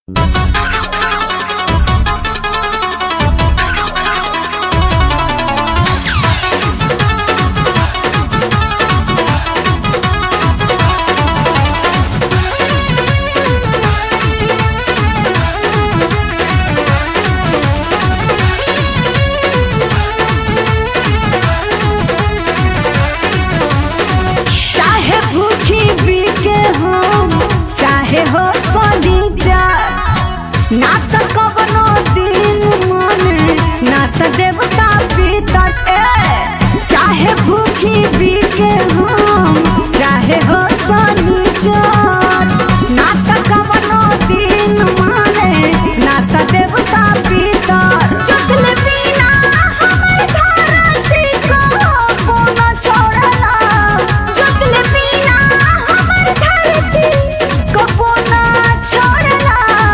ना त कवनो दिन माने ना त देवता पितर चाहे भूखी बीके हम चाहे हो शनिचर ना त कवनो दिन माने ना त देवता पितर चुगले बिना हमर धरती को न छोड़ला चुगले बिना हमर धरती को न छोड़ला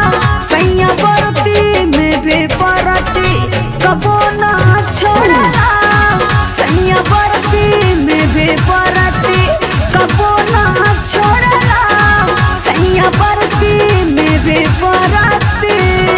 बरती में बेपरती कबो ना छोड़ला सैया बरती में बेपरती कबो ना छोड़ला सैया बरती में बेपरती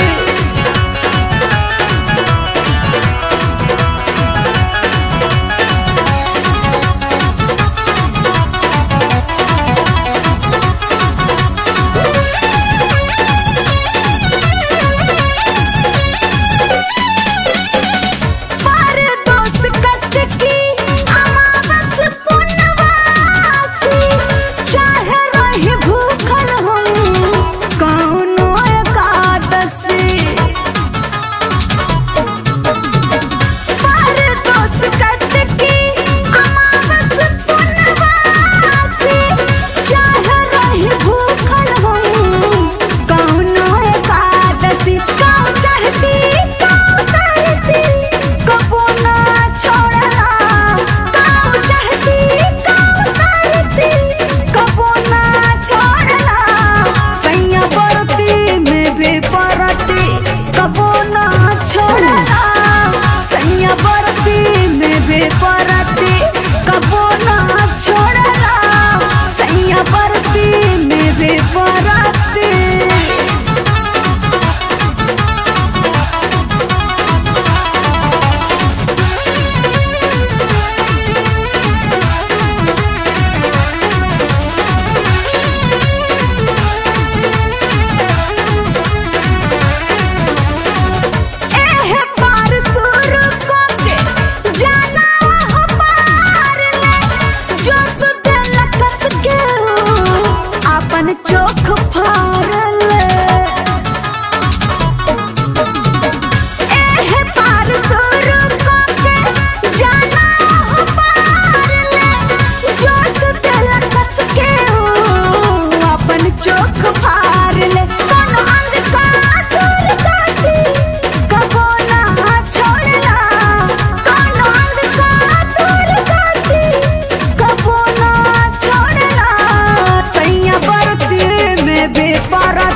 कबो ना छोड़ला सैया बरती में बेपरती कबो ना छोड़ला सैया बरती में बेपरती चोख फाड़ल एहे पार सुर को के जाना हो पार ले जोश दिल कस के अपन चोख फाड़ ले कोनो अंग का दूर जाती कबो ना छोड़ला कोनो अंग का दूर जाती कबो ना छोड़ला सैया बरती में बेपरती